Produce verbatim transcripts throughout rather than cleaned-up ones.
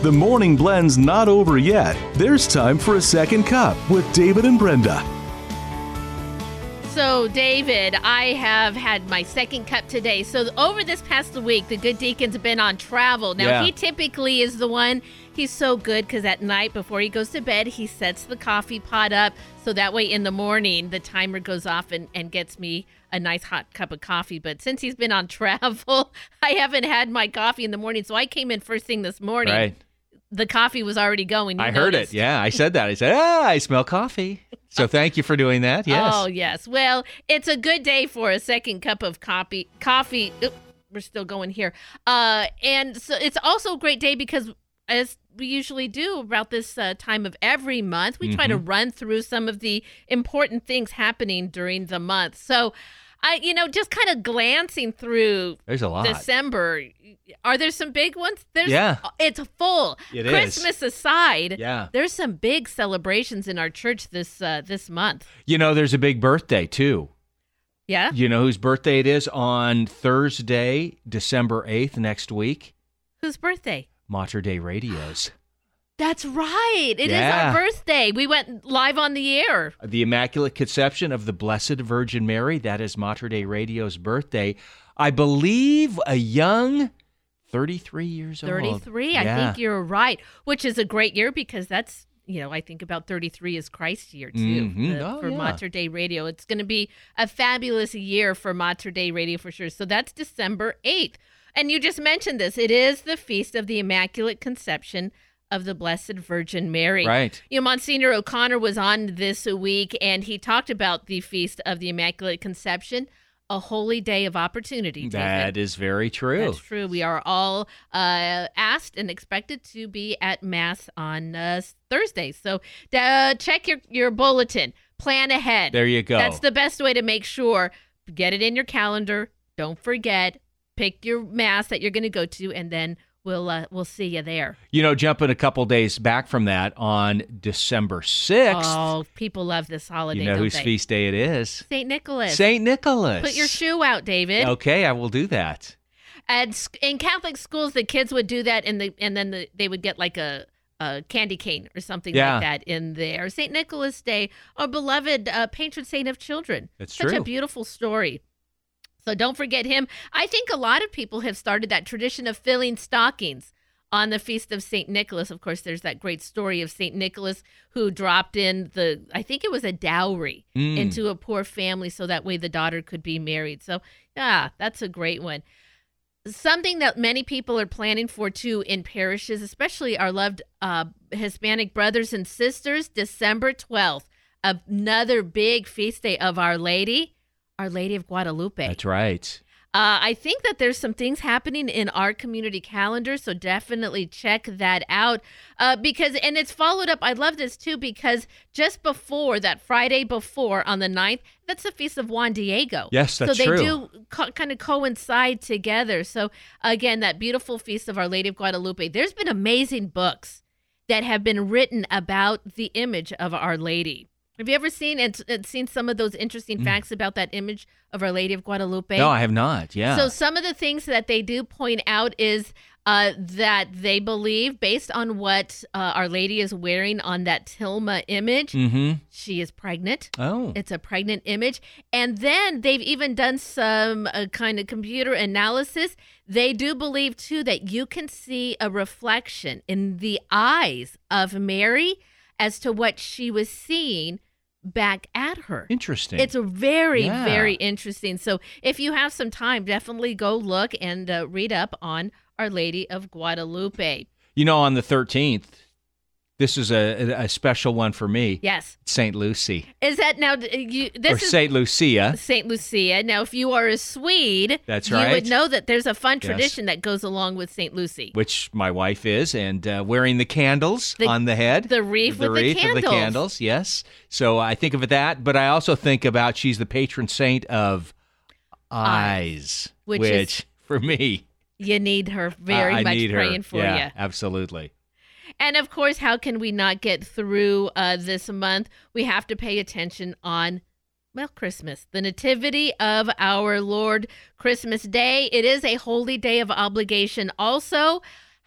The morning blend's not over yet. There's time for a second cup with David and Brenda. So, David, I have had my second cup today. So, over this past week, the good deacon's been on travel. Now, Yeah. he typically is the one, he's so good because at night before he goes to bed, he sets the coffee pot up. So that way in the morning, the timer goes off and, and gets me a nice hot cup of coffee. But since he's been on travel, I haven't had my coffee in the morning. So, I came in first thing this morning. Right. The coffee was already going. You I heard noticed. it. Yeah, I said that. I said, ah, I smell coffee. So thank you for doing that. Yes. Oh, yes. Well, it's a good day for a second cup of coffee. Coffee. Oop, we're still going here. Uh, and so it's also a great day because, as we usually do about this uh, time of every month, we mm-hmm. try to run through some of the important things happening during the month. So, I, you know, just kind of glancing through There's a lot. December. Are there some big ones? There's, yeah. It's full. It Christmas is. aside, yeah. there's some big celebrations in our church this uh, this month. You know, there's a big birthday, too. Yeah? You know whose birthday it is on Thursday, December eighth, next week? Whose birthday? Mater Dei Radio's. That's right. It yeah. is our birthday. We went live on the air. The Immaculate Conception of the Blessed Virgin Mary. That is Mater Dei Radio's birthday. I believe a young thirty-three years old. thirty-three. I yeah. think you're right, which is a great year because that's, you know, I think about thirty-three is Christ's year, too, mm-hmm. the, oh, for yeah. Mater Dei Radio. It's going to be a fabulous year for Mater Dei Radio for sure. So that's December eighth. And you just mentioned this. It is the Feast of the Immaculate Conception of the Blessed Virgin Mary. Right. You know, Monsignor O'Connor was on this week, and he talked about the Feast of the Immaculate Conception, a holy day of opportunity. David. That is very true. That's true. We are all uh, asked and expected to be at Mass on uh, Thursday. So uh, check your, your bulletin. Plan ahead. There you go. That's the best way to make sure. Get it in your calendar. Don't forget. Pick your Mass that you're going to go to, and then We'll uh, we'll see you there. You know, jumping a couple days back from that, on December sixth. Oh, people love this holiday, You know don't whose they? feast day it is? Saint Nicholas. Saint Nicholas. Put your shoe out, David. Okay, I will do that. And in Catholic schools, the kids would do that, and the and then the, they would get like a, a candy cane or something Yeah. like that in there. Saint Nicholas Day, our beloved uh, patron saint of children. That's Such true. a beautiful story. So don't forget him. I think a lot of people have started that tradition of filling stockings on the Feast of Saint Nicholas. Of course, there's that great story of Saint Nicholas who dropped in the, I think it was a dowry Mm. into a poor family so that way the daughter could be married. So, yeah, that's a great one. Something that many people are planning for, too, in parishes, especially our loved uh, Hispanic brothers and sisters, December twelfth, another big feast day of Our Lady, Our Lady of Guadalupe. That's right. Uh, I think that there's some things happening in our community calendar, so definitely check that out. Uh, because, and it's followed up, I love this too, because just before, that Friday before on the ninth, that's the Feast of Juan Diego. Yes, that's true. So they true. do co- kind of coincide together. So again, that beautiful Feast of Our Lady of Guadalupe. There's been amazing books that have been written about the image of Our Lady. Have you ever seen and, and seen some of those interesting Mm. facts about that image of Our Lady of Guadalupe? No, I have not. Yeah. So some of the things that they do point out is uh, that they believe, based on what uh, Our Lady is wearing on that tilma image, mm-hmm. she is pregnant. Oh. It's a pregnant image. And then they've even done some uh, kind of computer analysis. They do believe, too, that you can see a reflection in the eyes of Mary as to what she was seeing back at her. Interesting. It's a very, Yeah. very interesting. So if you have some time, definitely go look and uh, read up on Our Lady of Guadalupe. You know, on the thirteenth, this is a, a special one for me. Yes. Saint Lucy. Is that now, you, this or is Saint Lucia. Saint Lucia. Now, if you are a Swede, That's you right. would know that there's a fun Yes. tradition that goes along with Saint Lucy. Which my wife is, and uh, wearing the candles The- on the head. the wreath the with the wreath of the candles. candles, yes. So I think of it that, but I also think about she's the patron saint of eyes, Which which, is- for me, You need her very I, I much need praying her. for yeah, you. absolutely. And of course, how can we not get through uh, this month? We have to pay attention on, well, Christmas, the Nativity of our Lord, Christmas Day. It is a holy day of obligation also.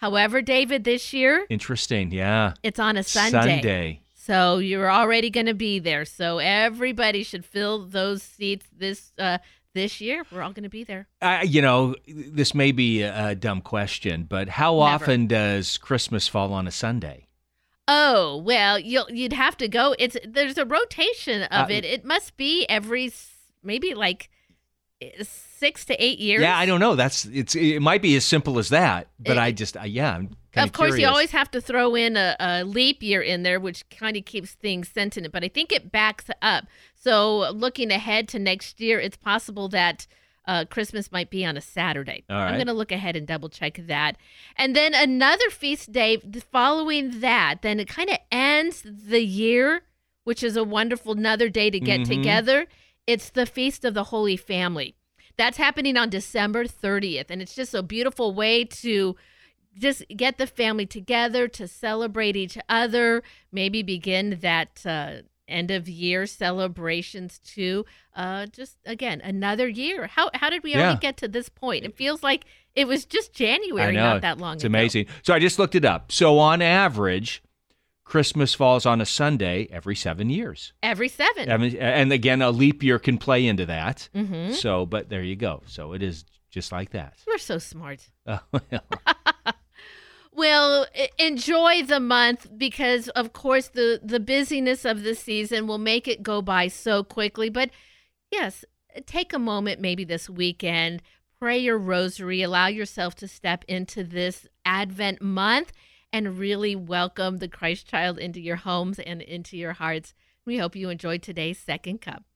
However, David, this year, Interesting. Yeah. it's on a Sunday. Sunday. So you're already going to be there. So everybody should fill those seats this uh, this year. We're all going to be there. Uh, you know, this may be a, a dumb question, but how Never. often does Christmas fall on a Sunday? Oh, well, you'll, you'd have to go. It's There's a rotation of Uh, it. It must be every, s- maybe like eh, six to eight years. Yeah, I don't know. That's it's. It might be as simple as that, but It- I just, uh, yeah, I'm kind Of course, curious. you always have to throw in a, a leap year in there, which kind of keeps things sentient, but I think it backs up. So looking ahead to next year, it's possible that uh, Christmas might be on a Saturday. All I'm right. going to look ahead and double check that. And then another feast day following that, then it kind of ends the year, which is a wonderful another day to get Mhm. together. It's the Feast of the Holy Family. That's happening on December thirtieth, and it's just a beautiful way to just get the family together to celebrate each other, maybe begin that uh, end of year celebrations too. Uh, just again, another year. How how did we Yeah. already get to this point? It feels like it was just I January, know. not that long It's ago. amazing. So I just looked it up. So on average, Christmas falls on a Sunday every seven years. Every seven. And and again, a leap year can play into that. Mm-hmm. So, but there you go. So it is just like that. We're so smart. Uh, well, Well, e- enjoy the month because, of course, the, the busyness of the season will make it go by so quickly. But yes, take a moment maybe this weekend, pray your rosary, allow yourself to step into this Advent month and really welcome the Christ child into your homes and into your hearts. We hope you enjoyed today's Second Cup.